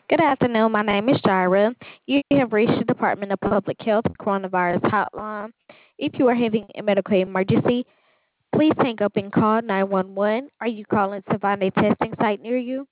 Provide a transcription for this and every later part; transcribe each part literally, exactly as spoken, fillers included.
Good afternoon. My name is Jira. You have reached the Department of Public Health Coronavirus Hotline. If you are having a medical emergency, please hang up and call nine one one. Are you calling to find a testing site near you?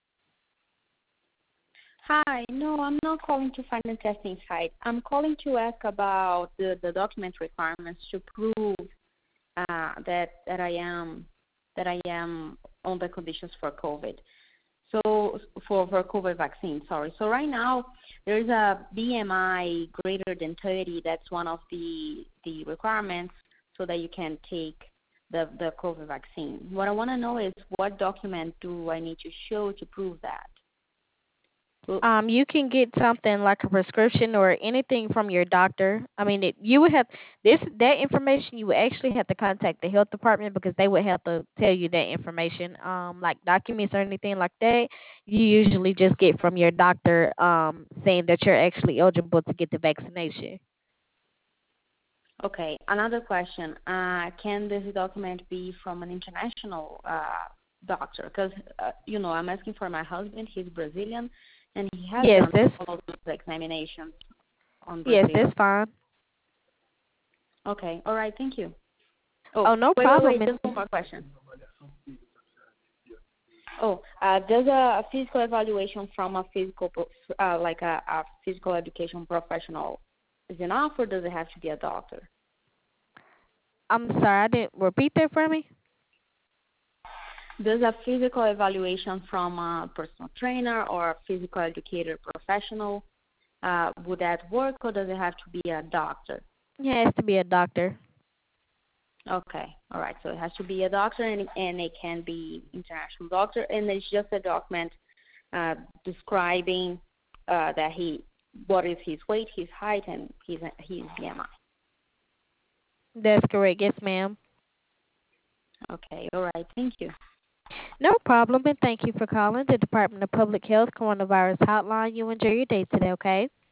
Hi. No, I'm not calling to find a testing site. I'm calling to ask about the, the document requirements to prove uh, that that I am that I am on the conditions for COVID. So for for COVID vaccine, sorry. So right now there is a B M I greater than thirty. That's one of the the requirements so that you can take the the COVID vaccine. What I want to know is what document do I need to show to prove that? Well, Um, you can get something like a prescription or anything from your doctor. I mean, it, you would have this that information. You would actually have to contact the health department because they would have to tell you that information. Um, like documents or anything like that, you usually just get from your doctor. Um, saying that you're actually eligible to get the vaccination. Okay. Another question. Uh, can this document be from an international uh, doctor? Because, uh, you know, I'm asking for my husband. He's Brazilian, and he has Yes, done that's all of those examinations on yes, Brazil. that's fine. Okay. All right. Thank you. Oh, Oh, no wait, wait, problem. wait. Just one more question. Oh, uh, does a physical evaluation from a physical, pro- uh, like a, a physical education professional is enough, or does it have to be a doctor? I'm sorry, I didn't repeat that for me. Does a physical evaluation from a personal trainer or a physical educator professional, uh, would that work, or does it have to be a doctor? It has to be a doctor. Okay, all right. So it has to be a doctor, and, and it can be international doctor, and it's just a document uh, describing uh, that he, what is his weight, his height, and his his B M I. That's correct. Yes, ma'am. Okay, all right. Thank you. No problem, and thank you for calling the Department of Public Health Coronavirus Hotline. You enjoy your day today, okay?